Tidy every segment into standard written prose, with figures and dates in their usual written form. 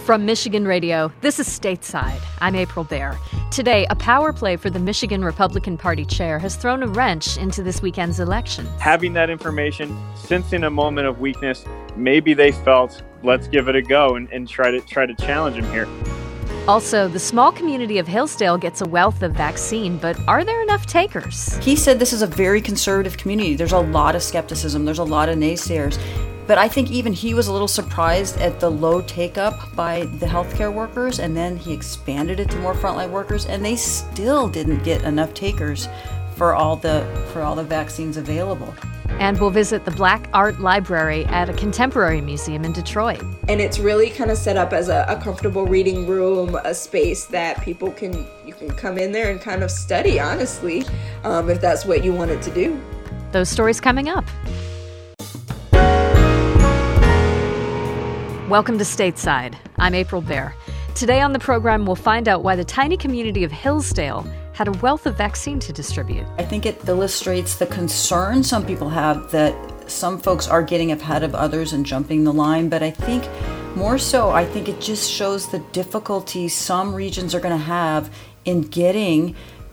From Michigan Radio, this is Stateside. I'm April Baer. Today, a power play for the Michigan Republican Party chair has thrown a wrench into this weekend's election. Having that information, sensing a moment of weakness, maybe they felt, let's give it a go and try to challenge him here. Also, the small community of Hillsdale gets a wealth of vaccine, but are there enough takers? He said this is a very conservative community. There's a lot of skepticism. There's a lot of naysayers. But I think even he was a little surprised at the low take-up by the healthcare workers, and then he expanded it to more frontline workers, and they still didn't get enough takers for all the vaccines available. And we'll visit the Black Art Library at a contemporary museum in Detroit. And it's really kind of set up as a comfortable reading room, a space that you can come in there and kind of study, honestly, if that's what you wanted to do. Those stories coming up. Welcome to Stateside. I'm April Baer. Today on the program, we'll find out why the tiny community of Hillsdale had a wealth of vaccine to distribute. I think it illustrates the concern some people have that some folks are getting ahead of others and jumping the line, but I think more so, I think it just shows the difficulty some regions are going to have in getting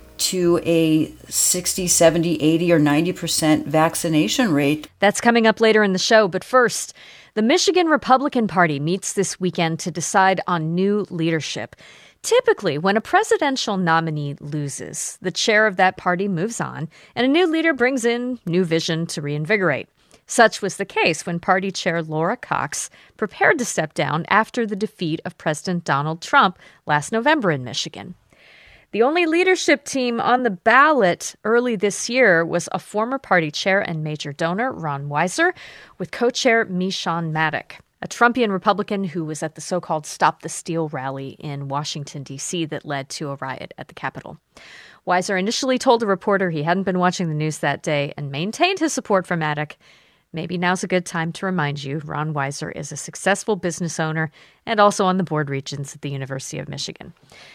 to a 60, 70, 80, or 90% vaccination rate. That's coming up later in the show, but first, the Michigan Republican Party meets this weekend to decide on new leadership. Typically, when a presidential nominee loses, the chair of that party moves on, and a new leader brings in new vision to reinvigorate. Such was the case when party chair Laura Cox prepared to step down after the defeat of President Donald Trump last November in Michigan. The only leadership team on the ballot early this year was a former party chair and major donor, Ron Weiser, with co-chair Meshawn Maddock, a Trumpian Republican who was at the so-called Stop the Steal rally in Washington, D.C. that led to a riot at the Capitol. Weiser initially told a reporter he hadn't been watching the news that day and maintained his support for Maddock. Maybe now's a good time to remind you, Ron Weiser is a successful business owner and also on the board regents at the University of Michigan.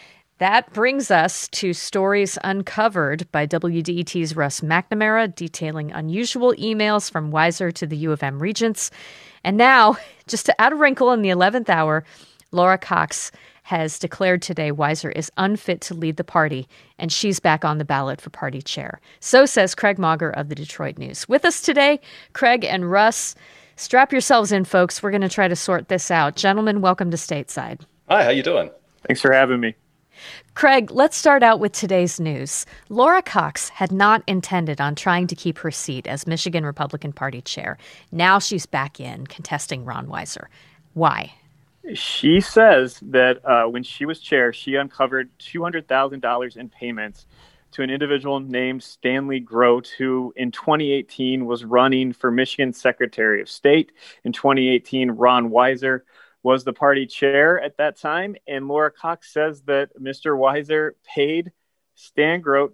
That brings us to stories uncovered by WDET's Russ McNamara, detailing unusual emails from Weiser to the U of M regents. And now, just to add a wrinkle in the 11th hour, Laura Cox has declared today Weiser is unfit to lead the party, and she's back on the ballot for party chair. So says Craig Mauger of the Detroit News. With us today, Craig and Russ. Strap yourselves in, folks. We're going to try to sort this out. Gentlemen, welcome to Stateside. Hi, how you doing? Thanks for having me. Craig, let's start out with today's news. Laura Cox had not intended on trying to keep her seat as Michigan Republican Party chair. Now she's back in contesting Ron Weiser. Why? She says that when she was chair, she uncovered $200,000 in payments to an individual named Stanley Grote, who in 2018 was running for Michigan Secretary of State. In 2018, Ron Weiser was the party chair at that time, and Laura Cox says that Mr. Weiser paid Stan Grote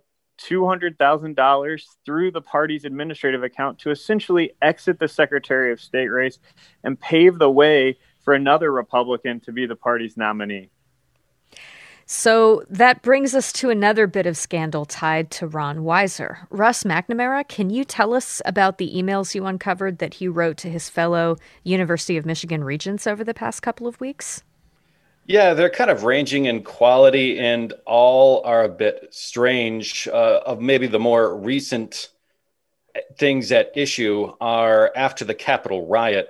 $200,000 through the party's administrative account to essentially exit the Secretary of State race and pave the way for another Republican to be the party's nominee. So that brings us to another bit of scandal tied to Ron Weiser. Russ McNamara, can you tell us about the emails you uncovered that he wrote to his fellow University of Michigan regents over the past couple of weeks? Yeah, they're kind of ranging in quality and all are a bit strange. Of maybe the more recent things at issue are after the Capitol riot.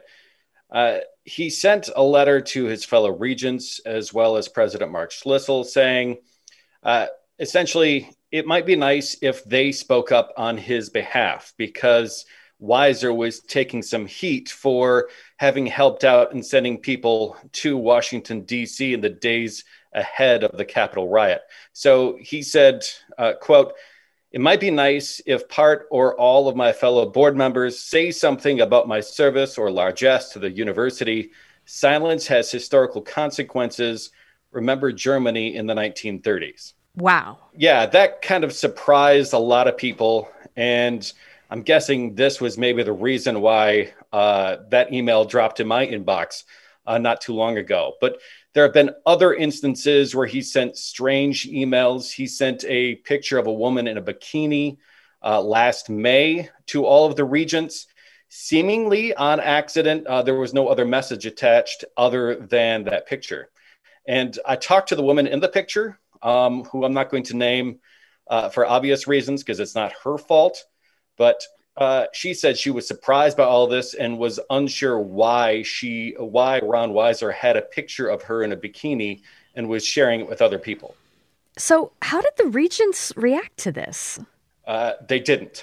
He sent a letter to his fellow regents as well as President Mark Schlissel saying, essentially, it might be nice if they spoke up on his behalf because Weiser was taking some heat for having helped out in sending people to Washington, D.C. in the days ahead of the Capitol riot. So he said, quote, "It might be nice if part or all of my fellow board members say something about my service or largesse to the university. Silence has historical consequences. Remember Germany in the 1930s. Wow. Yeah, that kind of surprised a lot of people. And I'm guessing this was maybe the reason why that email dropped in my inbox not too long ago. But there have been other instances where he sent strange emails. He sent a picture of a woman in a bikini last May to all of the regents, seemingly on accident. There was no other message attached other than that picture. And I talked to the woman in the picture, who I'm not going to name for obvious reasons because it's not her fault. But she said she was surprised by all this and was unsure why Ron Weiser had a picture of her in a bikini and was sharing it with other people. So how did the regents react to this? They didn't.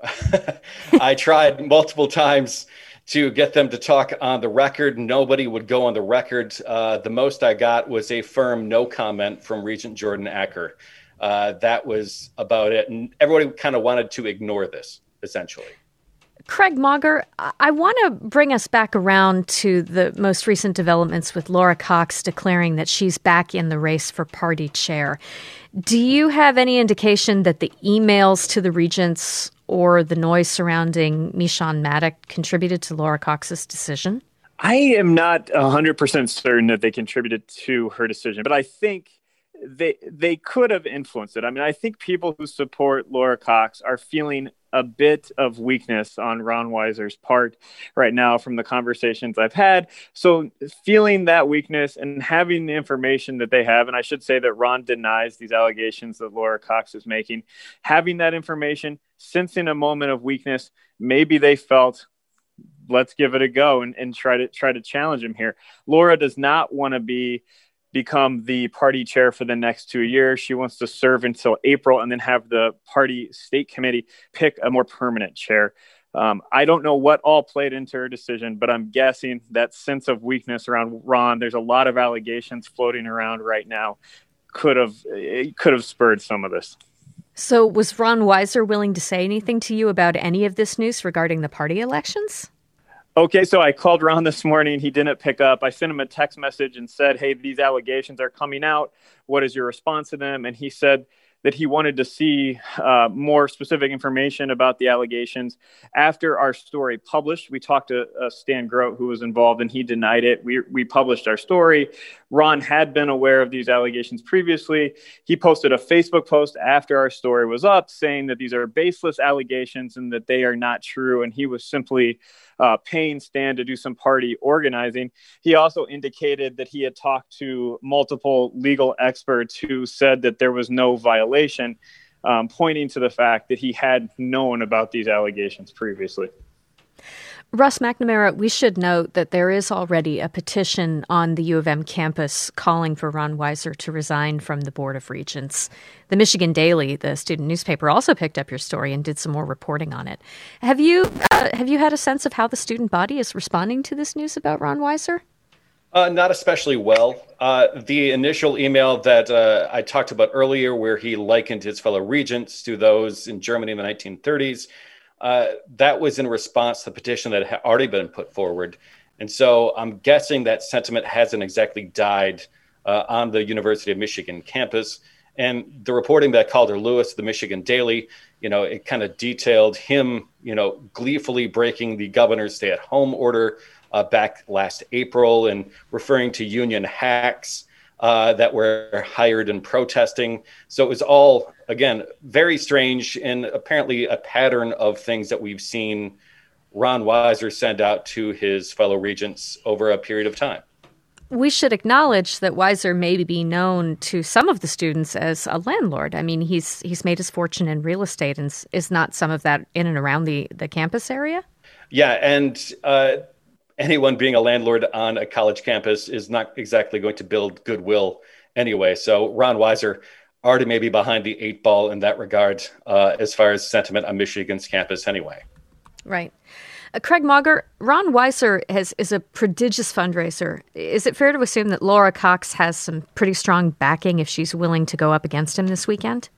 I tried multiple times to get them to talk on the record. Nobody would go on the record. The most I got was a firm no comment from Regent Jordan Acker. That was about it. And everybody kind of wanted to ignore this, essentially. Craig Mauger, I want to bring us back around to the most recent developments with Laura Cox declaring that she's back in the race for party chair. Do you have any indication that the emails to the regents or the noise surrounding Meshawn Maddock contributed to Laura Cox's decision? I am not 100% certain that they contributed to her decision, but I think they could have influenced it. I mean, I think people who support Laura Cox are feeling a bit of weakness on Ron Weiser's part right now from the conversations I've had. So feeling that weakness and having the information that they have, and I should say that Ron denies these allegations that Laura Cox is making, having that information, sensing a moment of weakness, maybe they felt, let's give it a go and try to challenge him here. Laura does not want to become the party chair for the next 2 years. She wants to serve until April and then have the party state committee pick a more permanent chair. I don't know what all played into her decision, but I'm guessing that sense of weakness around Ron, there's a lot of allegations floating around right now, could have spurred some of this. So was Ron Weiser willing to say anything to you about any of this news regarding the party elections? Okay, so I called Ron this morning. He didn't pick up. I sent him a text message and said, hey, these allegations are coming out. What is your response to them? And he said that he wanted to see more specific information about the allegations. After our story published, we talked to Stan Grote, who was involved, and he denied it. We published our story. Ron had been aware of these allegations previously. He posted a Facebook post after our story was up saying that these are baseless allegations and that they are not true. And he was simply paying Stan to do some party organizing. He also indicated that he had talked to multiple legal experts who said that there was no violation, pointing to the fact that he had known about these allegations previously. Russ McNamara, we should note that there is already a petition on the U of M campus calling for Ron Weiser to resign from the Board of Regents. The Michigan Daily, the student newspaper, also picked up your story and did some more reporting on it. Have you had a sense of how the student body is responding to this news about Ron Weiser? Not especially well. The initial email that I talked about earlier, where he likened his fellow regents to those in Germany in the 1930s, that was in response to the petition that had already been put forward. And so I'm guessing that sentiment hasn't exactly died on the University of Michigan campus. And the reporting by Calder Lewis, the Michigan Daily, it kind of detailed him, gleefully breaking the governor's stay-at-home order back last April and referring to union hacks that were hired in protesting. So it was all, again, very strange and apparently a pattern of things that we've seen Ron Weiser send out to his fellow regents over a period of time. We should acknowledge that Weiser may be known to some of the students as a landlord. I mean, he's made his fortune in real estate, and is not some of that in and around the campus area? Yeah, and anyone being a landlord on a college campus is not exactly going to build goodwill anyway. So Ron Weiser already may be behind the 8 ball in that regard, as far as sentiment on Michigan's campus anyway. Right. Craig Mauger, Ron Weiser is a prodigious fundraiser. Is it fair to assume that Laura Cox has some pretty strong backing if she's willing to go up against him this weekend?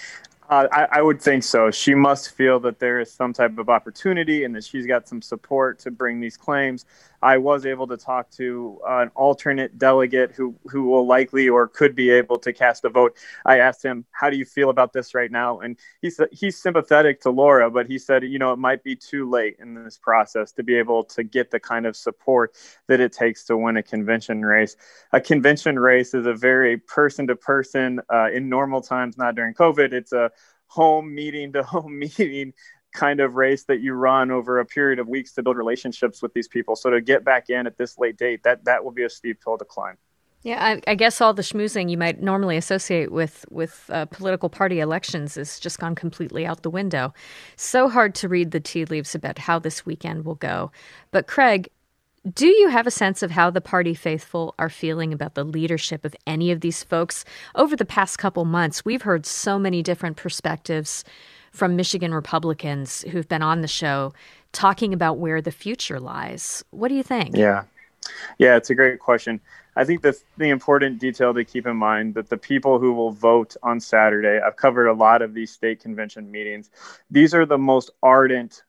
I would think so. She must feel that there is some type of opportunity and that she's got some support to bring these claims. I was able to talk to an alternate delegate who will likely or could be able to cast a vote. I asked him, how do you feel about this right now? And he said he's sympathetic to Laura, but he said, it might be too late in this process to be able to get the kind of support that it takes to win a convention race. A convention race is a very person-to-person, in normal times, not during COVID. It's a home meeting to home meeting kind of race that you run over a period of weeks to build relationships with these people. So to get back in at this late date, that will be a steep hill to climb. Yeah, I guess all the schmoozing you might normally associate with political party elections has just gone completely out the window. So hard to read the tea leaves about how this weekend will go. But Craig, do you have a sense of how the party faithful are feeling about the leadership of any of these folks? Over the past couple months, we've heard so many different perspectives from Michigan Republicans who've been on the show talking about where the future lies. What do you think? Yeah, it's a great question. I think the important detail to keep in mind that the people who will vote on Saturday, I've covered a lot of these state convention meetings. These are the most ardent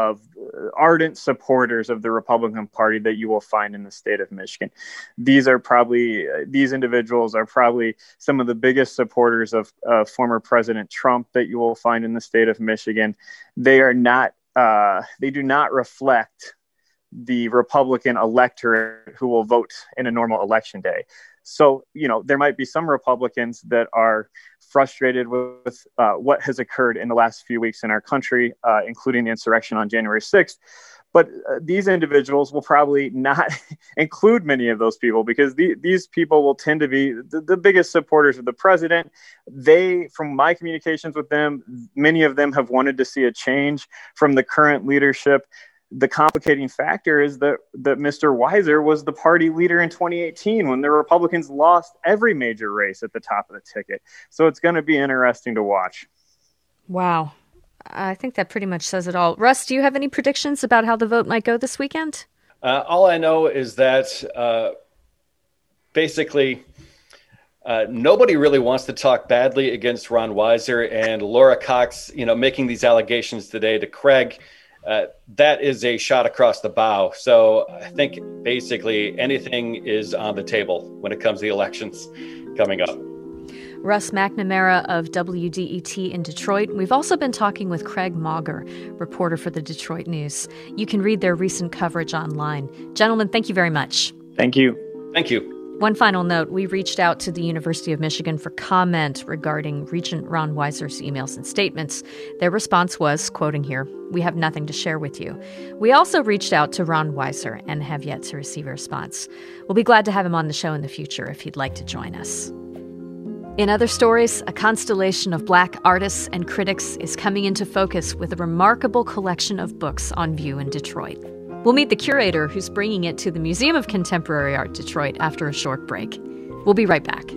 supporters of the Republican Party that you will find in the state of Michigan. These individuals are probably some of the biggest supporters of former President Trump that you will find in the state of Michigan. They do not reflect the Republican electorate who will vote in a normal election day. So, there might be some Republicans that are frustrated with what has occurred in the last few weeks in our country, including the insurrection on January 6th. But these individuals will probably not include many of those people because these people will tend to be the biggest supporters of the president. From my communications with them, many of them have wanted to see a change from the current leadership. The complicating factor is that Mr. Weiser was the party leader in 2018 when the Republicans lost every major race at the top of the ticket. So it's going to be interesting to watch. Wow. I think that pretty much says it all. Russ, do you have any predictions about how the vote might go this weekend? All I know is that basically nobody really wants to talk badly against Ron Weiser, and Laura Cox, making these allegations today to Craig, that is a shot across the bow. So I think basically anything is on the table when it comes to the elections coming up. Russ McNamara of WDET in Detroit. We've also been talking with Craig Mauger, reporter for the Detroit News. You can read their recent coverage online. Gentlemen, thank you very much. Thank you. Thank you. One final note, we reached out to the University of Michigan for comment regarding Regent Ron Weiser's emails and statements. Their response was, quoting here, "We have nothing to share with you." We also reached out to Ron Weiser and have yet to receive a response. We'll be glad to have him on the show in the future if he'd like to join us. In other stories, a constellation of Black artists and critics is coming into focus with a remarkable collection of books on view in Detroit. We'll meet the curator who's bringing it to the Museum of Contemporary Art Detroit after a short break. We'll be right back.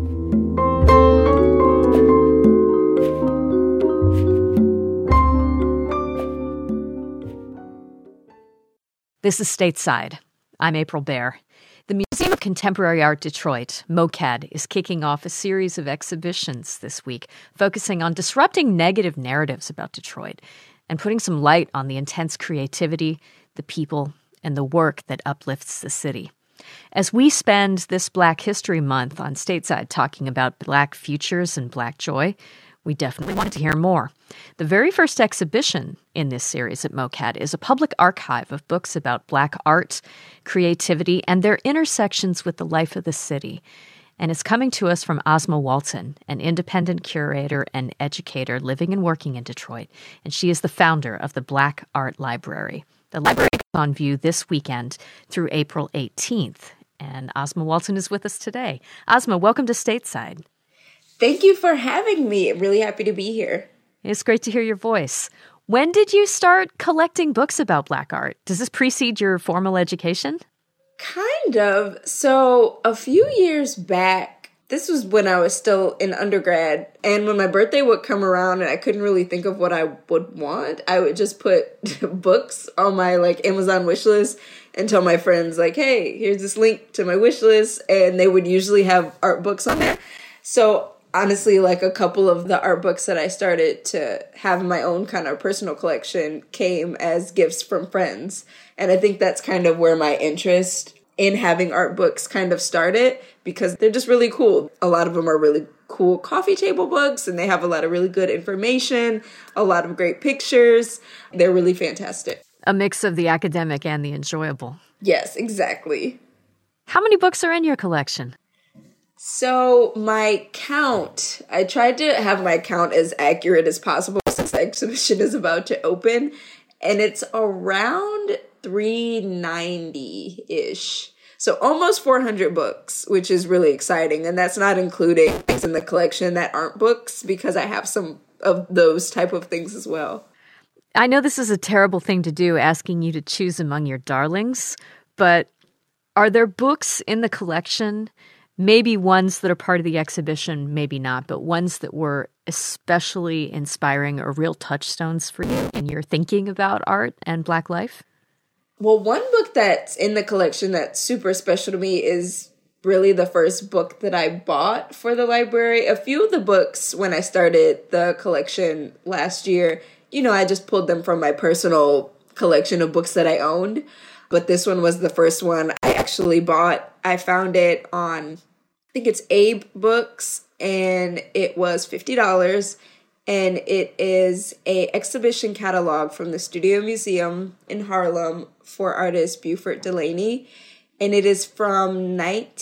This is Stateside. I'm April Baer. The Museum of Contemporary Art Detroit, MOCAD, is kicking off a series of exhibitions this week focusing on disrupting negative narratives about Detroit and putting some light on the intense creativity, the people, and the work that uplifts the city. As we spend this Black History Month on Stateside talking about Black futures and Black joy, we definitely wanted to hear more. The very first exhibition in this series at MOCAD is a public archive of books about Black art, creativity, and their intersections with the life of the city. And it's coming to us from Asma Walton, an independent curator and educator living and working in Detroit. And she is the founder of the Black Art Library. The library is on view this weekend through April 18th. And Asma Walton is with us today. Asma, welcome to Stateside. Thank you for having me. I'm really happy to be here. It's great to hear your voice. When did you start collecting books about Black art? Does this precede your formal education? Kind of. So a few years back, this was when I was still in undergrad, and when my birthday would come around and I couldn't really think of what I would want, I would just put books on my Amazon wish list and tell my friends hey, here's this link to my wish list, and they would usually have art books on there. So honestly, a couple of the art books that I started to have in my own kind of personal collection came as gifts from friends. And I think that's kind of where my interest in having art books kind of started, because they're just really cool. A lot of them are really cool coffee table books, and they have a lot of really good information, a lot of great pictures. They're really fantastic. A mix of the academic and the enjoyable. Yes, exactly. How many books are in your collection? So my count, I tried to have my count as accurate as possible since the exhibition is about to open, and it's around 390-ish. So almost 400 books, which is really exciting. And that's not including things in the collection that aren't books, because I have some of those type of things as well. I know this is a terrible thing to do, asking you to choose among your darlings, but are there books in the collection, maybe ones that are part of the exhibition, maybe not, but ones that were especially inspiring or real touchstones for you in your thinking about art and Black life? Well, one book that's in the collection that's super special to me is really the first book that I bought for the library. A few of the books when I started the collection last year, I just pulled them from my personal collection of books that I owned. But this one was the first one I actually bought. I found it on, I think it's Abe Books, and it was $50. And it is a exhibition catalog from the Studio Museum in Harlem for artist Buford Delaney. And it is from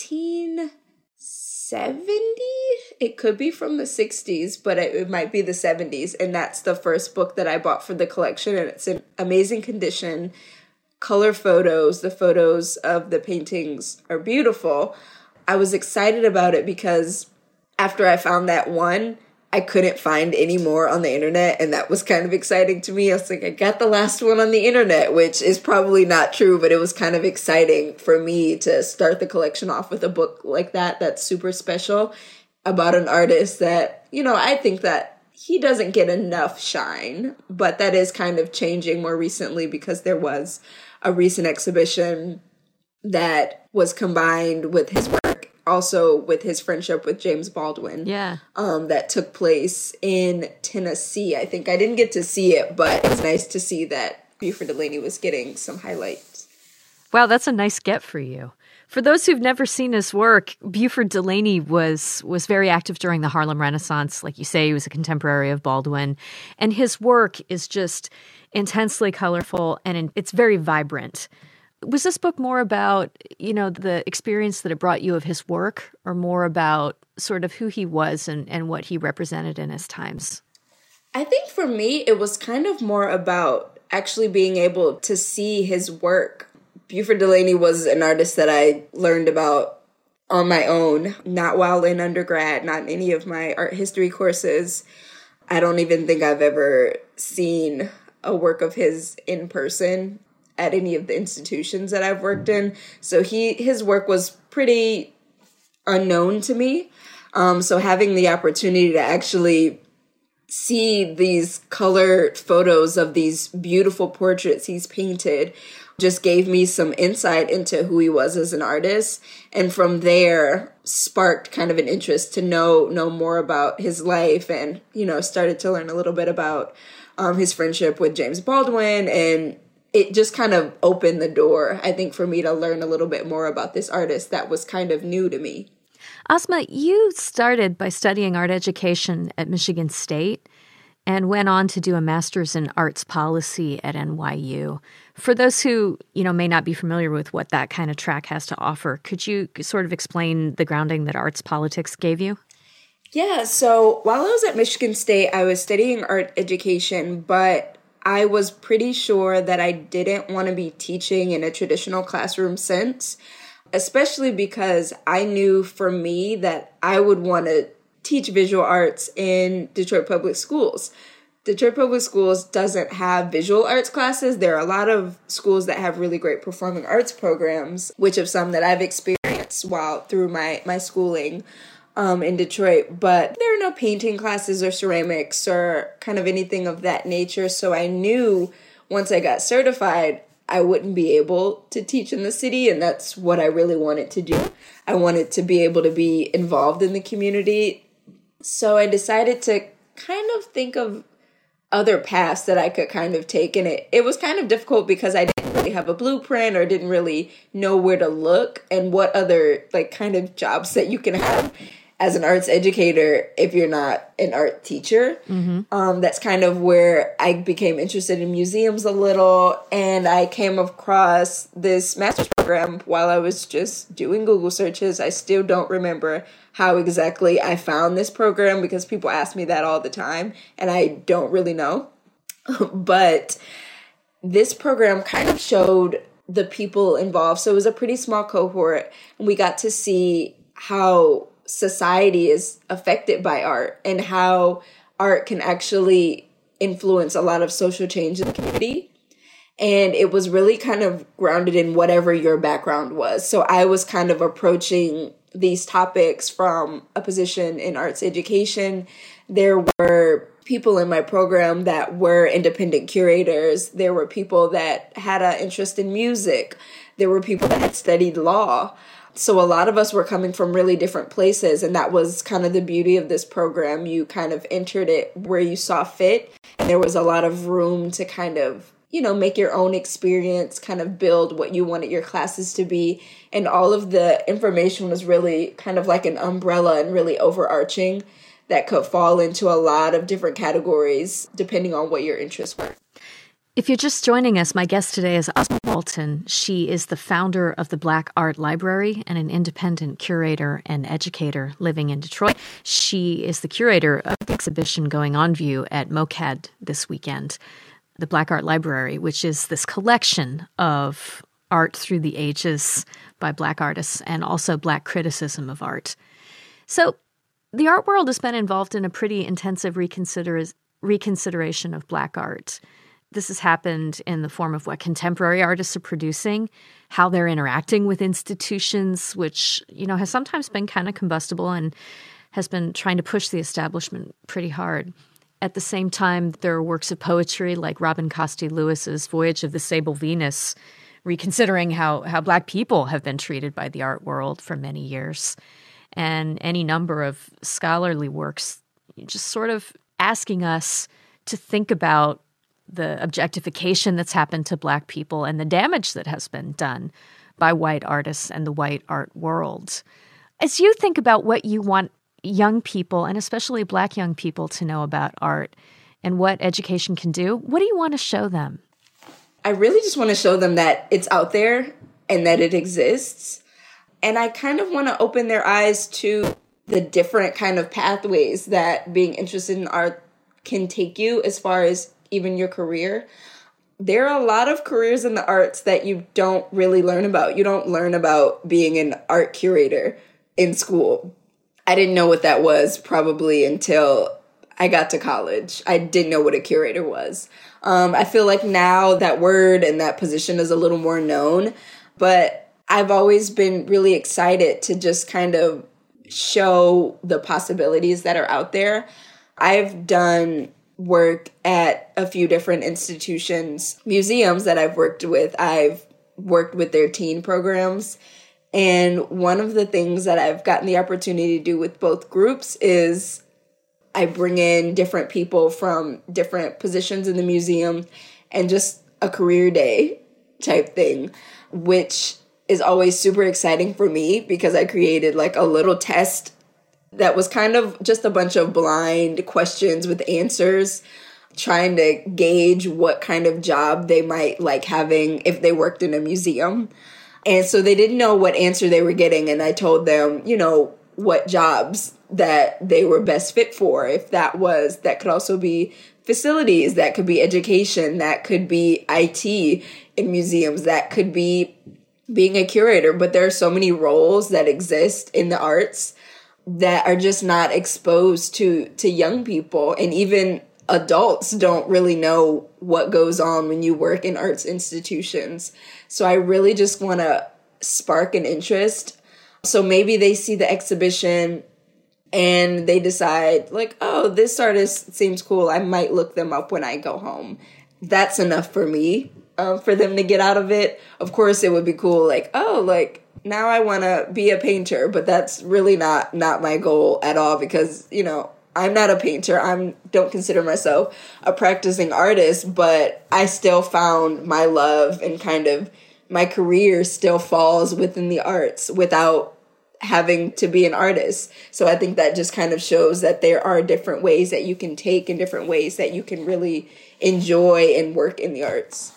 1970. It could be from the 60s, but it might be the 70s. And that's the first book that I bought for the collection. And it's in amazing condition. Color photos. The photos of the paintings are beautiful. I was excited about it because after I found that one, I couldn't find any more on the internet, and that was kind of exciting to me. I was like, I got the last one on the internet, which is probably not true, but it was kind of exciting for me to start the collection off with a book like that that's super special about an artist that, I think that he doesn't get enough shine, but that is kind of changing more recently because there was a recent exhibition that was combined with his work, also with his friendship with James Baldwin. Yeah. That took place in Tennessee. I think I didn't get to see it, but it's nice to see that Buford Delaney was getting some highlights. Wow, that's a nice get for you. For those who've never seen his work, Buford Delaney was very active during the Harlem Renaissance. Like you say, he was a contemporary of Baldwin. And his work is just intensely colorful, and it's very vibrant. Was this book more about, the experience that it brought you of his work, or more about sort of who he was and what he represented in his times? I think for me, it was kind of more about actually being able to see his work. Buford Delaney was an artist that I learned about on my own, not while in undergrad, not in any of my art history courses. I don't even think I've ever seen a work of his in person at any of the institutions that I've worked in. So his work was pretty unknown to me. So having the opportunity to actually see these colored photos of these beautiful portraits he's painted just gave me some insight into who he was as an artist. And from there sparked kind of an interest to know more about his life, and, started to learn a little bit about his friendship with James Baldwin, and it just kind of opened the door, I think, for me to learn a little bit more about this artist that was kind of new to me. Asma, you started by studying art education at Michigan State and went on to do a master's in arts policy at NYU. For those who, may not be familiar with what that kind of track has to offer, could you sort of explain the grounding that arts politics gave you? Yeah, so while I was at Michigan State, I was studying art education, but I was pretty sure that I didn't want to be teaching in a traditional classroom sense, especially because I knew for me that I would want to teach visual arts in Detroit Public Schools. Detroit Public Schools doesn't have visual arts classes. There are a lot of schools that have really great performing arts programs, which are some that I've experienced through my schooling in Detroit, but there are no painting classes or ceramics or kind of anything of that nature. So I knew once I got certified, I wouldn't be able to teach in the city, and that's what I really wanted to do. I wanted to be able to be involved in the community. So I decided to kind of think of other paths that I could kind of take, and it was kind of difficult because I didn't really have a blueprint or didn't really know where to look and what other kind of jobs that you can have as an arts educator if you're not an art teacher. Mm-hmm. That's kind of where I became interested in museums a little, and I came across this master's program while I was just doing Google searches. I still don't remember how exactly I found this program because people ask me that all the time, and I don't really know. But this program kind of showed the people involved. So it was a pretty small cohort, and we got to see how society is affected by art and how art can actually influence a lot of social change in the community. And it was really kind of grounded in whatever your background was. So I was kind of approaching these topics from a position in arts education. There were people in my program that were independent curators. There were people that had an interest in music. There were people that had studied law. So a lot of us were coming from really different places, and that was kind of the beauty of this program. You kind of entered it where you saw fit, and there was a lot of room to kind of, you know, make your own experience, kind of build what you wanted your classes to be. And all of the information was really kind of like an umbrella and really overarching that could fall into a lot of different categories depending on what your interests were. If you're just joining us, my guest today is Ozma Walton. She is the founder of the Black Art Library and an independent curator and educator living in Detroit. She is the curator of the exhibition going on view at MOCAD this weekend, the Black Art Library, which is this collection of art through the ages by Black artists and also Black criticism of art. So the art world has been involved in a pretty intensive reconsideration of Black art. This has happened in the form of what contemporary artists are producing, how they're interacting with institutions, which, you know, has sometimes been kind of combustible and has been trying to push the establishment pretty hard. At the same time, there are works of poetry like Robin Costi-Lewis's Voyage of the Sable Venus, reconsidering how Black people have been treated by the art world for many years, and any number of scholarly works just sort of asking us to think about the objectification that's happened to Black people and the damage that has been done by white artists and the white art world. As you think about what you want young people, and especially Black young people, to know about art and what education can do, what do you want to show them? I really just want to show them that it's out there and that it exists. And I kind of want to open their eyes to the different kind of pathways that being interested in art can take you as far as even your career. There are a lot of careers in the arts that you don't really learn about. You don't learn about being an art curator in school. I didn't know what that was probably until I got to college. I didn't know what a curator was. I feel like now that word and that position is a little more known, but I've always been really excited to just kind of show the possibilities that are out there. I've done work at a few different institutions, museums that I've worked with. I've worked with their teen programs. And one of the things that I've gotten the opportunity to do with both groups is I bring in different people from different positions in the museum and just a career day type thing, which is always super exciting for me because I created like a little test that was kind of just a bunch of blind questions with answers, trying to gauge what kind of job they might like having if they worked in a museum. And so they didn't know what answer they were getting. And I told them, you know, what jobs that they were best fit for. If that could also be facilities, that could be education, that could be IT in museums, that could be being a curator. But there are so many roles that exist in the arts that are just not exposed to young people, and even adults don't really know what goes on when you work in arts institutions. So I really just want to spark an interest. So maybe they see the exhibition and they decide like, oh, this artist seems cool. I might look them up when I go home. That's enough for me, for them to get out of it. Of course, it would be cool. Like, oh, like, now I want to be a painter, but that's really not my goal at all because, you know, I'm not a painter. I don't consider myself a practicing artist, but I still found my love and kind of my career still falls within the arts without having to be an artist. So I think that just kind of shows that there are different ways that you can take and different ways that you can really enjoy and work in the arts.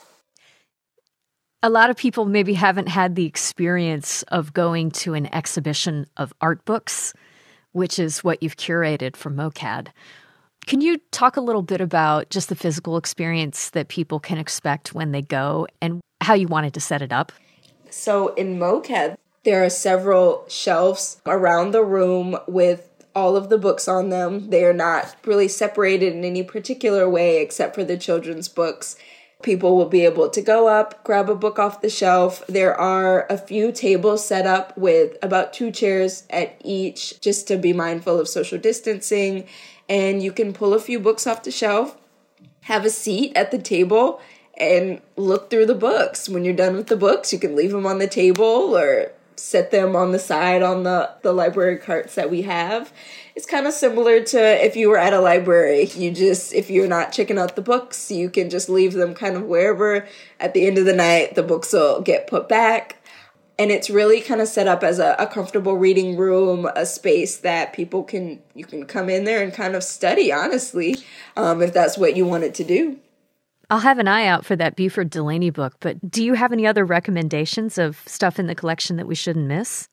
A lot of people maybe haven't had the experience of going to an exhibition of art books, which is what you've curated for MOCAD. Can you talk a little bit about just the physical experience that people can expect when they go, and how you wanted to set it up. So in MoCAD, there are several shelves around the room with all of the books on them. They are not really separated in any particular way except for the children's books. People will be able to go up, grab a book off the shelf. There are a few tables set up with about 2 chairs at each, just to be mindful of social distancing. And you can pull a few books off the shelf, have a seat at the table, and look through the books. When you're done with the books, you can leave them on the table or set them on the side on the library carts that we have. It's kind of similar to if you were at a library. If you're not checking out the books, you can just leave them kind of wherever. At the end of the night, the books will get put back. And it's really kind of set up as a comfortable reading room, a space that you can come in there and kind of study, honestly, if that's what you wanted to do. I'll have an eye out for that Buford Delaney book, but do you have any other recommendations of stuff in the collection that we shouldn't miss?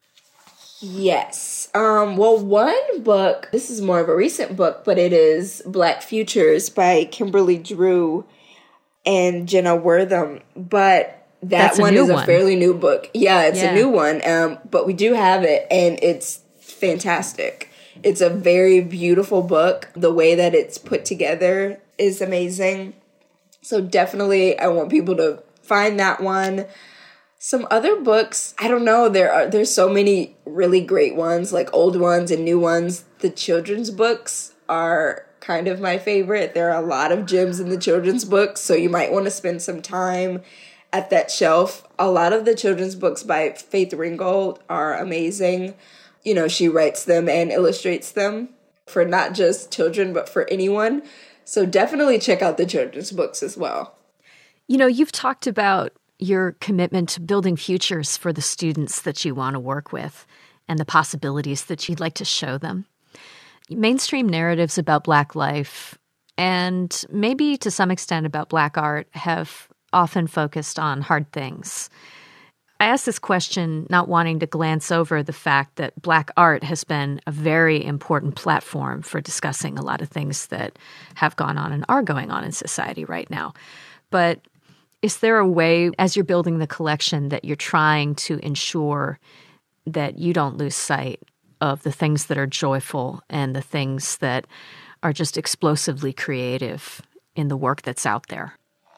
Yes. Well, one book, this is more of a recent book, but it is Black Futures by Kimberly Drew and Jenna Wortham. But that one is a fairly new book. Yeah, it's a new one, but we do have it, and it's fantastic. It's a very beautiful book. The way that it's put together is amazing. So definitely, I want people to find that one. Some other books, I don't know, there's so many really great ones, like old ones and new ones. The children's books are kind of my favorite. There are a lot of gems in the children's books, so you might want to spend some time at that shelf. A lot of the children's books by Faith Ringgold are amazing. You know, she writes them and illustrates them for not just children, but for anyone. So definitely check out the children's books as well. You know, you've talked about your commitment to building futures for the students that you want to work with and the possibilities that you'd like to show them. Mainstream narratives about Black life and maybe to some extent about Black art have often focused on hard things. I ask this question not wanting to glance over the fact that Black art has been a very important platform for discussing a lot of things that have gone on and are going on in society right now. But is there a way, as you're building the collection, that you're trying to ensure that you don't lose sight of the things that are joyful and the things that are just explosively creative in the work that's out there?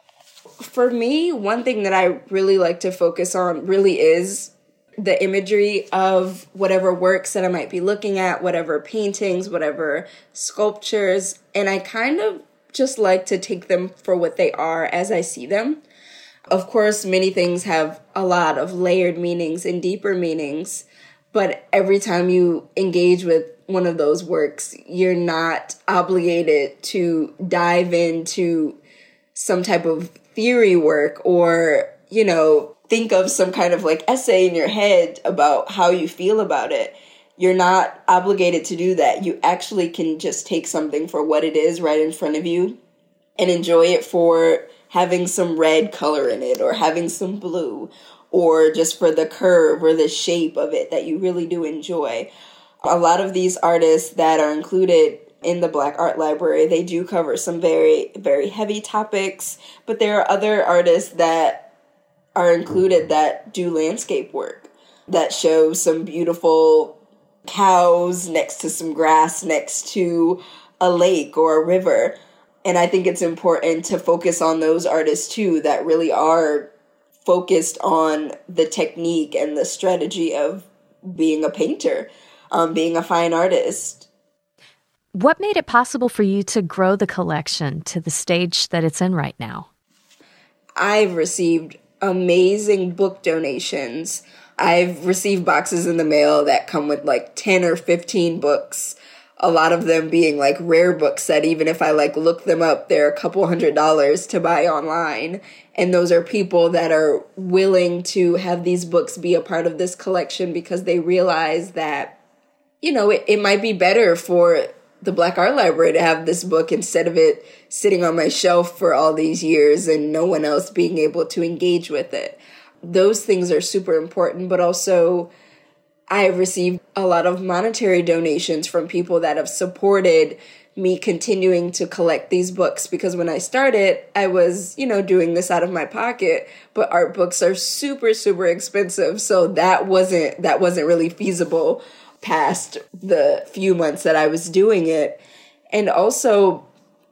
For me, one thing that I really like to focus on really is the imagery of whatever works that I might be looking at, whatever paintings, whatever sculptures. And I kind of just like to take them for what they are as I see them. Of course, many things have a lot of layered meanings and deeper meanings, but every time you engage with one of those works, you're not obligated to dive into some type of theory work or, you know, think of some kind of like essay in your head about how you feel about it. You're not obligated to do that. You actually can just take something for what it is right in front of you and enjoy it for having some red color in it or having some blue or just for the curve or the shape of it that you really do enjoy. A lot of these artists that are included in the Black Art Library, they do cover some very, very heavy topics, but there are other artists that are included that do landscape work, that show some beautiful cows next to some grass next to a lake or a river. And I think it's important to focus on those artists too that really are focused on the technique and the strategy of being a painter, being a fine artist. What made it possible for you to grow the collection to the stage that it's in right now? I've received amazing book donations. I've received boxes in the mail that come with like 10 or 15 books. A lot of them being like rare books that even if I like look them up, they're a couple $100s to buy online. And those are people that are willing to have these books be a part of this collection because they realize that, you know, it might be better for the Black Art Library to have this book instead of it sitting on my shelf for all these years and no one else being able to engage with it. Those things are super important, but also I have received a lot of monetary donations from people that have supported me continuing to collect these books, because when I started, I was, doing this out of my pocket, but art books are super, super expensive. So that wasn't really feasible past the few months that I was doing it. And also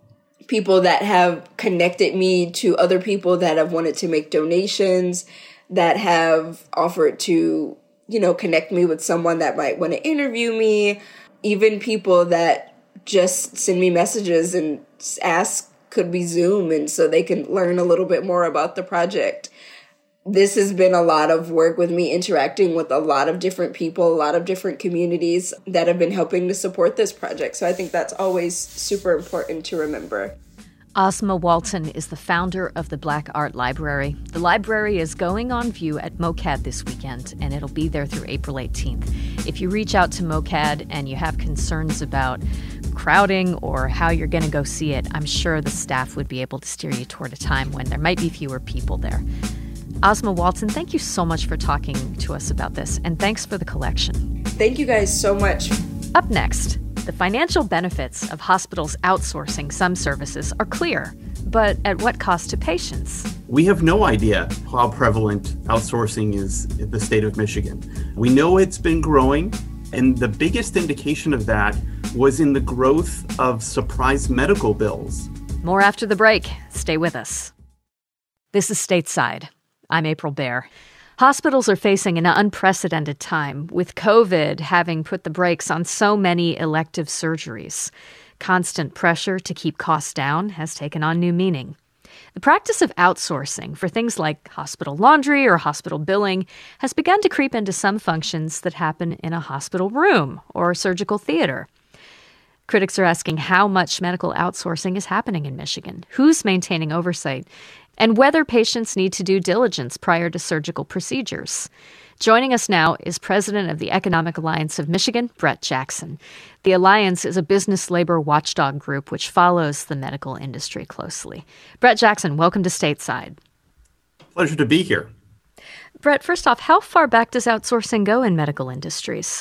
people that have connected me to other people that have wanted to make donations, that have offered to, connect me with someone that might want to interview me, even people that just send me messages and ask, could we Zoom, and so they can learn a little bit more about the project. This has been a lot of work with me interacting with a lot of different people, a lot of different communities that have been helping to support this project. So I think that's always super important to remember. Asma Walton is the founder of the Black Art Library. The library is going on view at MOCAD this weekend, and it'll be there through April 18th. If you reach out to MOCAD and you have concerns about crowding or how you're going to go see it, I'm sure the staff would be able to steer you toward a time when there might be fewer people there. Asma Walton, thank you so much for talking to us about this, and thanks for the collection. Thank you guys so much. Up next, the financial benefits of hospitals outsourcing some services are clear, but at what cost to patients? We have no idea how prevalent outsourcing is in the state of Michigan. We know it's been growing, and the biggest indication of that was in the growth of surprise medical bills. More after the break. Stay with us. This is Stateside. I'm April Baer. Hospitals are facing an unprecedented time, with COVID having put the brakes on so many elective surgeries. Constant pressure to keep costs down has taken on new meaning. The practice of outsourcing for things like hospital laundry or hospital billing has begun to creep into some functions that happen in a hospital room or surgical theater. Critics are asking how much medical outsourcing is happening in Michigan, who's maintaining oversight, and whether patients need to do diligence prior to surgical procedures. Joining us now is President of the Economic Alliance of Michigan, Brett Jackson. The Alliance is a business labor watchdog group which follows the medical industry closely. Brett Jackson, welcome to Stateside. Pleasure to be here. Brett, first off, how far back does outsourcing go in medical industries?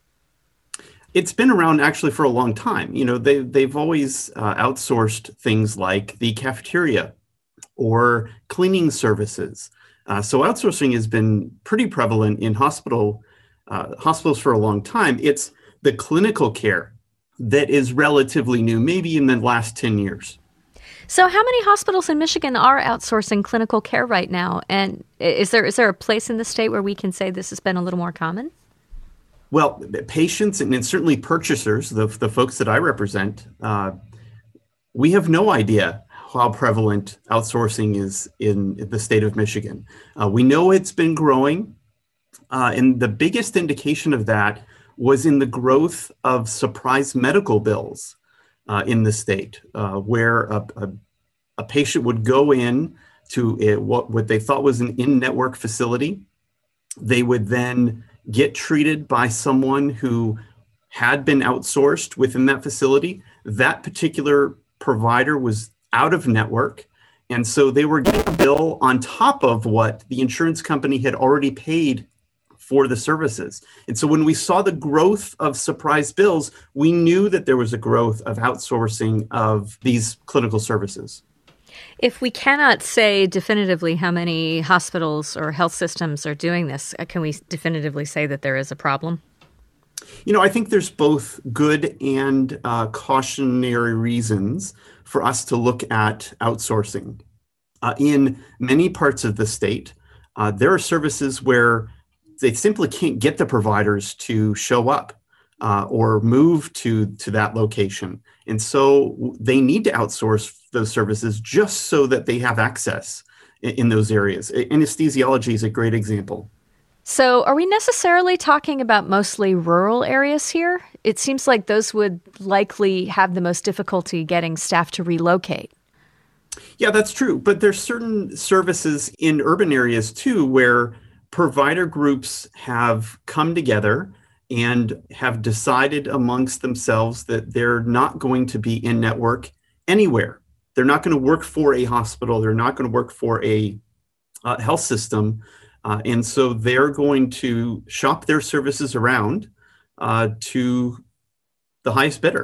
It's been around actually for a long time. They've always outsourced things like the cafeteria or cleaning services. So outsourcing has been pretty prevalent in hospitals for a long time. It's the clinical care that is relatively new, maybe in the last 10 years. So how many hospitals in Michigan are outsourcing clinical care right now? And is there a place in the state where we can say this has been a little more common? Well, patients and certainly purchasers, the folks that I represent, we have no idea how prevalent outsourcing is in the state of Michigan. We know it's been growing, and the biggest indication of that was in the growth of surprise medical bills in the state, where a patient would go in to what they thought was an in-network facility. They would then get treated by someone who had been outsourced within that facility. That particular provider was out of network, and so they were getting a bill on top of what the insurance company had already paid for the services. And so when we saw the growth of surprise bills, we knew that there was a growth of outsourcing of these clinical services. If we cannot say definitively how many hospitals or health systems are doing this, can we definitively say that there is a problem? I think there's both good and cautionary reasons for us to look at outsourcing. In many parts of the state, there are services where they simply can't get the providers to show up or move to that location. And so they need to outsource those services just so that they have access in those areas. Anesthesiology is a great example. So are we necessarily talking about mostly rural areas here? It seems like those would likely have the most difficulty getting staff to relocate. Yeah, that's true. But there's certain services in urban areas too, where provider groups have come together and have decided amongst themselves that they're not going to be in network anywhere. They're not going to work for a hospital. They're not going to work for a health system. And so they're going to shop their services around to the highest bidder.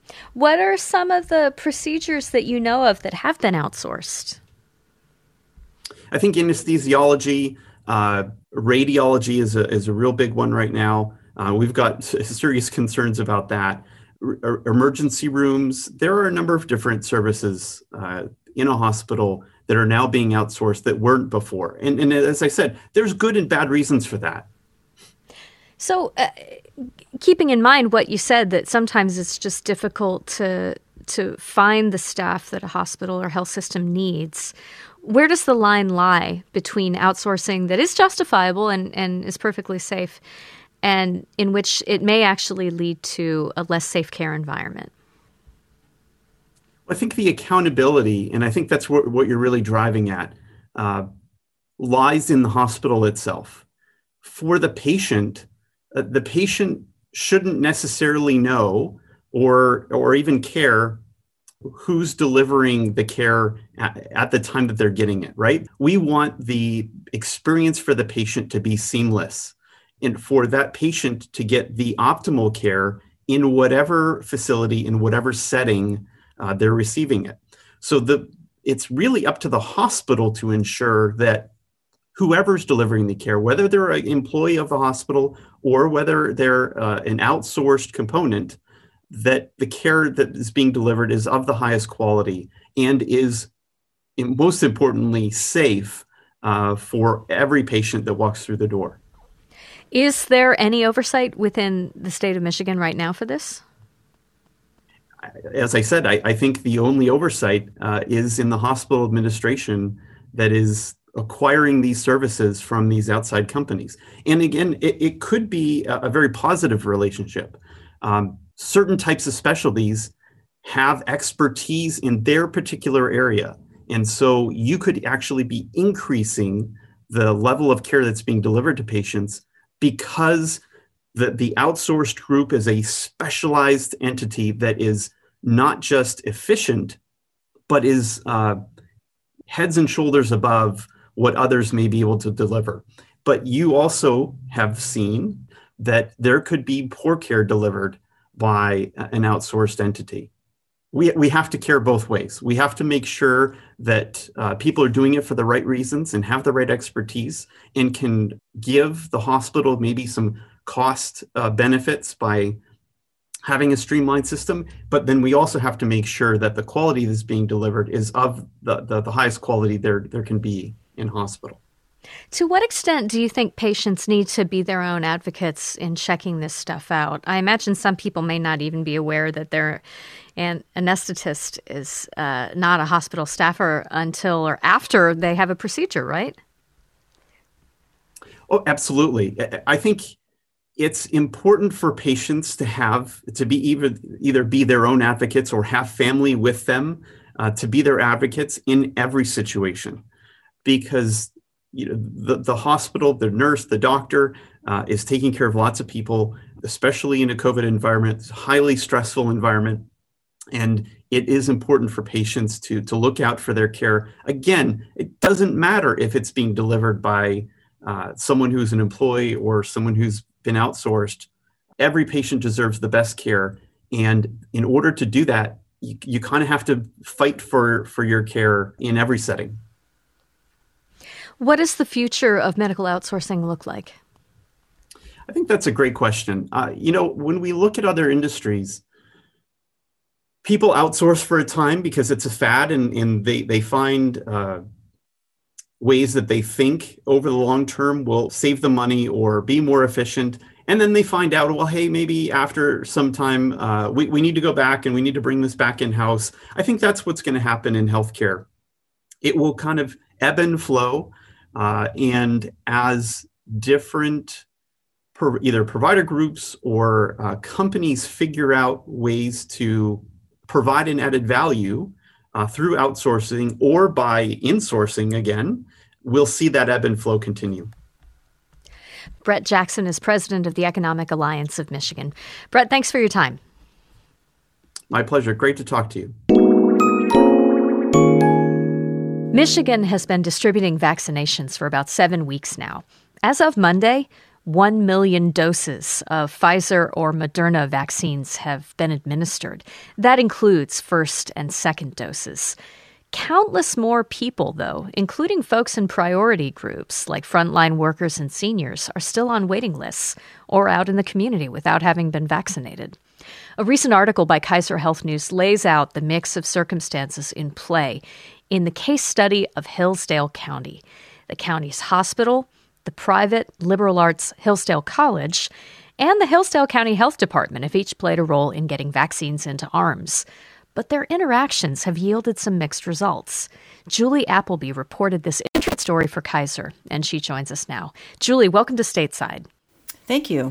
What are some of the procedures that you know of that have been outsourced? I think anesthesiology, radiology is a real big one right now. We've got serious concerns about that. Emergency rooms, there are a number of different services in a hospital that are now being outsourced that weren't before. And as I said, there's good and bad reasons for that. So keeping in mind what you said, that sometimes it's just difficult to find the staff that a hospital or health system needs, where does the line lie between outsourcing that is justifiable and is perfectly safe and in which it may actually lead to a less safe care environment? I think the accountability, and I think that's what you're really driving at, lies in the hospital itself. For the patient shouldn't necessarily know or even care who's delivering the care at the time that they're getting it, right? We want the experience for the patient to be seamless and for that patient to get the optimal care in whatever facility, in whatever setting they're receiving it. So it's really up to the hospital to ensure that whoever's delivering the care, whether they're an employee of the hospital or whether they're an outsourced component, that the care that is being delivered is of the highest quality and is, most importantly, safe for every patient that walks through the door. Is there any oversight within the state of Michigan right now for this? As I said, I think the only oversight is in the hospital administration that is acquiring these services from these outside companies. And again, it could be a very positive relationship. Certain types of specialties have expertise in their particular area. And so you could actually be increasing the level of care that's being delivered to patients because the outsourced group is a specialized entity that is not just efficient, but is heads and shoulders above what others may be able to deliver. But you also have seen that there could be poor care delivered by an outsourced entity. We have to care both ways. We have to make sure that people are doing it for the right reasons and have the right expertise and can give the hospital maybe some cost benefits by having a streamlined system. But then we also have to make sure that the quality that's being delivered is of the highest quality there can be in hospital. To what extent do you think patients need to be their own advocates in checking this stuff out? I imagine some people may not even be aware that their anesthetist is not a hospital staffer until or after they have a procedure, right? Oh, absolutely. I think it's important for patients to be either be their own advocates or have family with them to be their advocates in every situation, because the hospital, the nurse, the doctor is taking care of lots of people, especially in a COVID environment. It's a highly stressful environment. And it is important for patients to look out for their care. Again, it doesn't matter if it's being delivered by someone who's an employee or someone who's been outsourced. Every patient deserves the best care. And in order to do that, you kind of have to fight for your care in every setting. What does the future of medical outsourcing look like? I think that's a great question. When we look at other industries, people outsource for a time because it's a fad and they find ways that they think over the long term will save them money or be more efficient. And then they find out, well, hey, maybe after some time, we need to go back and we need to bring this back in-house. I think that's what's going to happen in healthcare. It will kind of ebb and flow. And as different either provider groups or companies figure out ways to provide an added value through outsourcing or by insourcing again, we'll see that ebb and flow continue. Brett Jackson is president of the Economic Alliance of Michigan. Brett, thanks for your time. My pleasure. Great to talk to you. Michigan has been distributing vaccinations for about 7 weeks now. As of Monday, 1 million doses of Pfizer or Moderna vaccines have been administered. That includes first and second doses. Countless more people, though, including folks in priority groups like frontline workers and seniors, are still on waiting lists or out in the community without having been vaccinated. A recent article by Kaiser Health News lays out the mix of circumstances in play in the case study of Hillsdale County. The county's hospital, the private liberal arts Hillsdale College, and the Hillsdale County Health Department have each played a role in getting vaccines into arms. But their interactions have yielded some mixed results. Julie Appleby reported this interesting story for Kaiser, and she joins us now. Julie, welcome to Stateside. Thank you.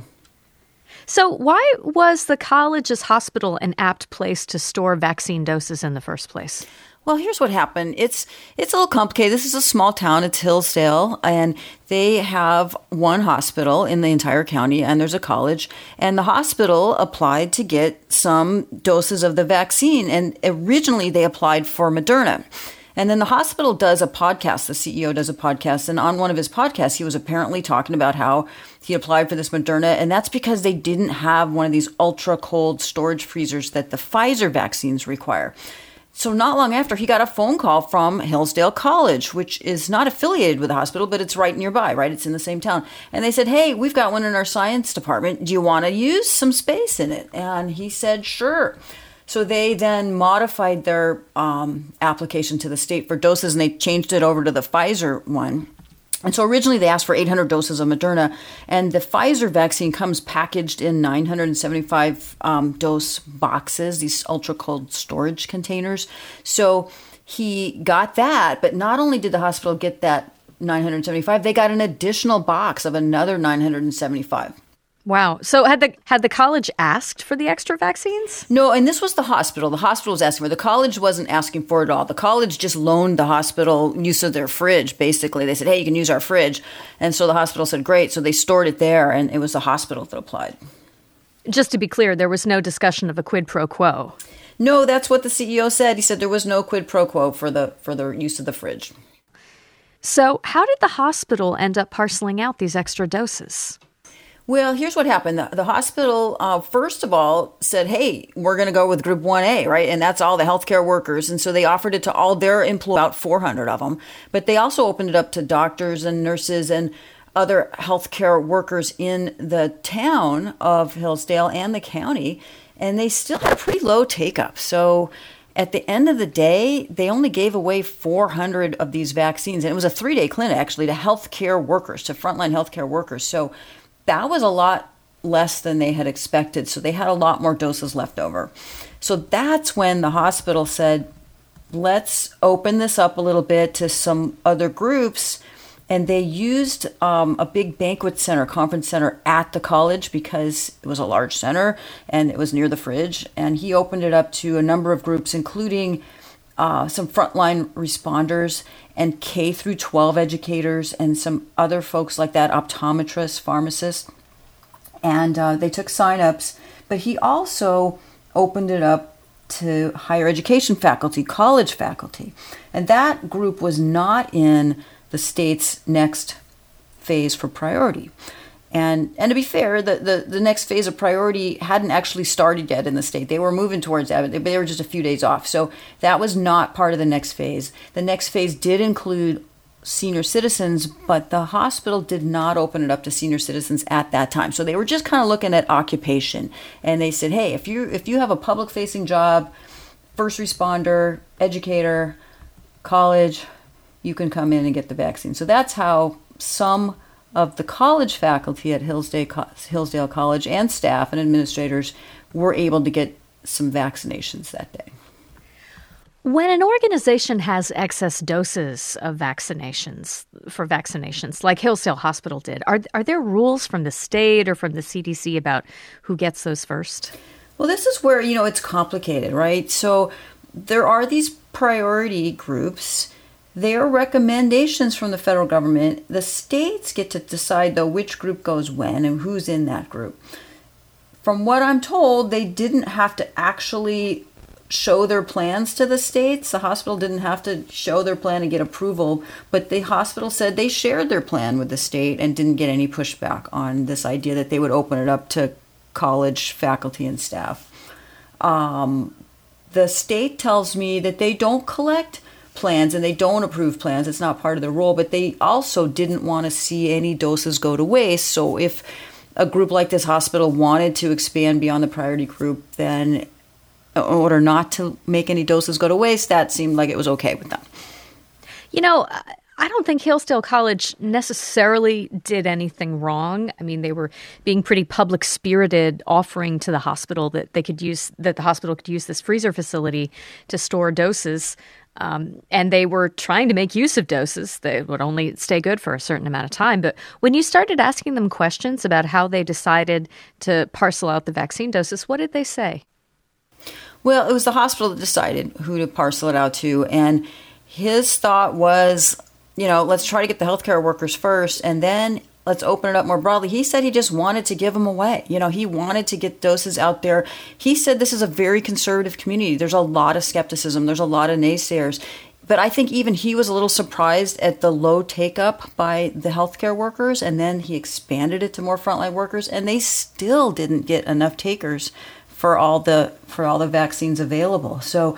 So why was the college's hospital an apt place to store vaccine doses in the first place? Well, here's what happened. It's a little complicated. This is a small town. It's Hillsdale, and they have one hospital in the entire county, and there's a college. And the hospital applied to get some doses of the vaccine, and originally they applied for Moderna. And then the hospital does a podcast. The CEO does a podcast, and on one of his podcasts, he was apparently talking about how he applied for this Moderna, and that's because they didn't have one of these ultra-cold storage freezers that the Pfizer vaccines require. So not long after, he got a phone call from Hillsdale College, which is not affiliated with the hospital, but it's right nearby, right? It's in the same town. And they said, hey, we've got one in our science department. Do you want to use some space in it? And he said, sure. So they then modified their application to the state for doses, and they changed it over to the Pfizer one. And so originally they asked for 800 doses of Moderna, and the Pfizer vaccine comes packaged in 975 dose boxes, these ultra cold storage containers. So he got that, but not only did the hospital get that 975, they got an additional box of another 975. Wow. So had the college asked for the extra vaccines? No, and this was the hospital. The hospital was asking for it. The college wasn't asking for it at all. The college just loaned the hospital use of their fridge, basically. They said, hey, you can use our fridge. And so the hospital said, great. So they stored it there, and it was the hospital that applied. Just to be clear, there was no discussion of a quid pro quo. No, that's what the CEO said. He said there was no quid pro quo for the use of the fridge. So how did the hospital end up parceling out these extra doses? Well, here's what happened. The hospital, first of all, said, hey, we're going to go with Group 1A, right? And that's all the healthcare workers. And so they offered it to all their employees, about 400 of them. But they also opened it up to doctors and nurses and other healthcare workers in the town of Hillsdale and the county. And they still had pretty low take-up. So at the end of the day, they only gave away 400 of these vaccines. And it was a 3-day clinic, actually, to healthcare workers, to frontline healthcare workers. So that was a lot less than they had expected. So they had a lot more doses left over. So that's when the hospital said, let's open this up a little bit to some other groups. And they used a big banquet center, conference center at the college because it was a large center and it was near the fridge. And he opened it up to a number of groups, including some frontline responders and K through 12 educators and some other folks like that, optometrists, pharmacists. And they took signups, but he also opened it up to higher education faculty, college faculty. And that group was not in the state's next phase for priority. And to be fair, the next phase of priority hadn't actually started yet in the state. They were moving towards that. They were just a few days off. So that was not part of the next phase. The next phase did include senior citizens, but the hospital did not open it up to senior citizens at that time. So they were just kind of looking at occupation. And they said, hey, if you have a public-facing job, first responder, educator, college, you can come in and get the vaccine. So that's how some of the college faculty at Hillsdale College and staff and administrators were able to get some vaccinations that day. When an organization has excess doses of vaccinations, like Hillsdale Hospital did, are there rules from the state or from the CDC about who gets those first? Well, this is where, it's complicated, right? So there are these priority groups. They are recommendations from the federal government. The states get to decide, though, which group goes when and who's in that group. From what I'm told, they didn't have to actually show their plans to the states. The hospital didn't have to show their plan and get approval, but the hospital said they shared their plan with the state and didn't get any pushback on this idea that they would open it up to college faculty and staff. The state tells me that they don't collect plans and they don't approve plans. It's not part of the role, but they also didn't want to see any doses go to waste. So if a group like this hospital wanted to expand beyond the priority group, then in order not to make any doses go to waste, that seemed like it was okay with them. You know, I don't think Hillsdale College necessarily did anything wrong. I mean, they were being pretty public spirited, offering to the hospital that the hospital could use this freezer facility to store doses. And they were trying to make use of doses. They would only stay good for a certain amount of time. But when you started asking them questions about how they decided to parcel out the vaccine doses, what did they say? Well, it was the hospital that decided who to parcel it out to. And his thought was, let's try to get the healthcare workers first, and then let's open it up more broadly. He said he just wanted to give them away. He wanted to get doses out there. He said this is a very conservative community. There's a lot of skepticism. There's a lot of naysayers. But I think even he was a little surprised at the low take-up by the healthcare workers, and then he expanded it to more frontline workers, and they still didn't get enough takers for all the vaccines available. So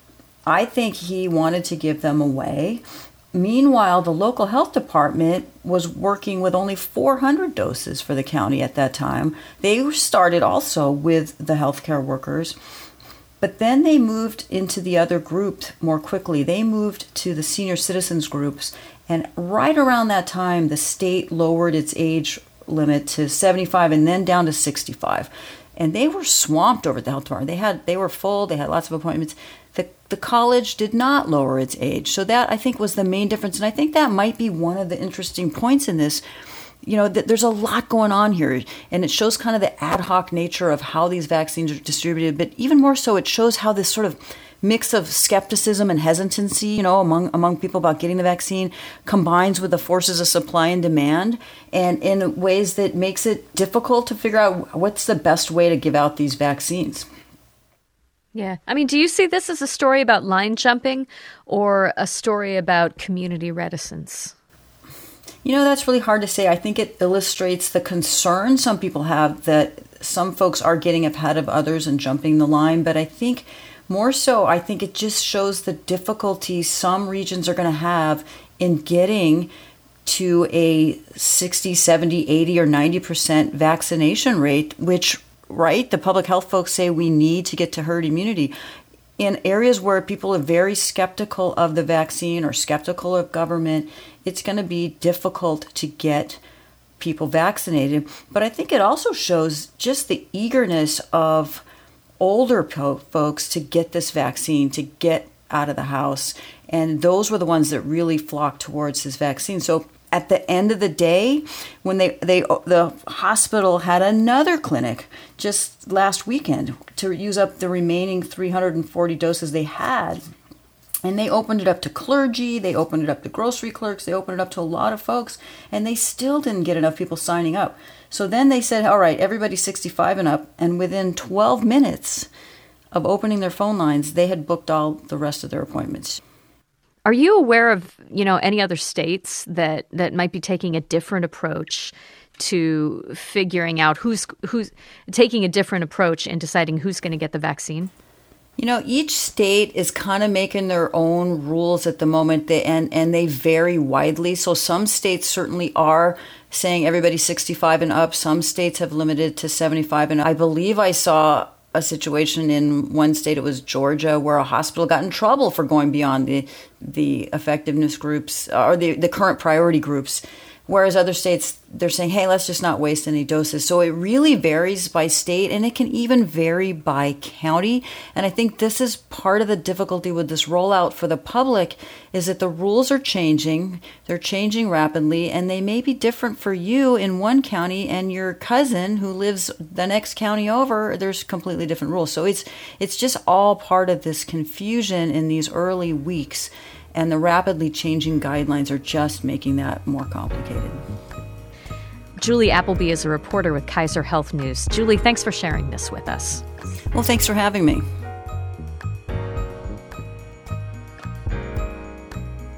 I think he wanted to give them away. Meanwhile, the local health department was working with only 400 doses for the county at that time. They started also with the healthcare workers, but then they moved into the other groups more quickly. They moved to the senior citizens groups, and right around that time, the state lowered its age limit to 75 and then down to 65. And they were swamped over at the health department. They were full. They had lots of appointments. The college did not lower its age. So that, I think, was the main difference. And I think that might be one of the interesting points in this. There's a lot going on here. And it shows kind of the ad hoc nature of how these vaccines are distributed. But even more so, it shows how this sort of mix of skepticism and hesitancy, among people about getting the vaccine combines with the forces of supply and demand, and in ways that makes it difficult to figure out what's the best way to give out these vaccines. Yeah. I mean, do you see this as a story about line jumping or a story about community reticence? That's really hard to say. I think it illustrates the concern some people have that some folks are getting ahead of others and jumping the line. But I think more so, I think it just shows the difficulty some regions are going to have in getting to a 60, 70, 80, or 90% vaccination rate, which, right, the public health folks say we need to get to herd immunity. In areas where people are very skeptical of the vaccine or skeptical of government, it's going to be difficult to get people vaccinated. But I think it also shows just the eagerness of older folks to get this vaccine, to get out of the house. And those were the ones that really flocked towards this vaccine. So at the end of the day, when the hospital had another clinic just last weekend to use up the remaining 340 doses they had, and they opened it up to clergy, they opened it up to grocery clerks, they opened it up to a lot of folks, and they still didn't get enough people signing up. So then they said, all right, everybody's 65 and up, and within 12 minutes of opening their phone lines, they had booked all the rest of their appointments. Are you aware of, any other states that might be taking a different approach to figuring out who's taking a different approach in deciding who's going to get the vaccine? Each state is kind of making their own rules at the moment, and they vary widely. So some states certainly are saying everybody's 65 and up. Some states have limited to 75 and up. I believe I saw a situation in one state, it was Georgia, where a hospital got in trouble for going beyond the effectiveness groups or the current priority groups. Whereas other states, they're saying, hey, let's just not waste any doses. So it really varies by state, and it can even vary by county. And I think this is part of the difficulty with this rollout for the public, is that the rules are changing. They're changing rapidly, and they may be different for you in one county, and your cousin who lives the next county over, there's completely different rules. So it's just all part of this confusion in these early weeks. And the rapidly changing guidelines are just making that more complicated. Julie Appleby is a reporter with Kaiser Health News. Julie, thanks for sharing this with us. Well, thanks for having me.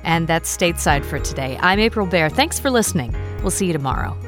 And that's Stateside for today. I'm April Baer. Thanks for listening. We'll see you tomorrow.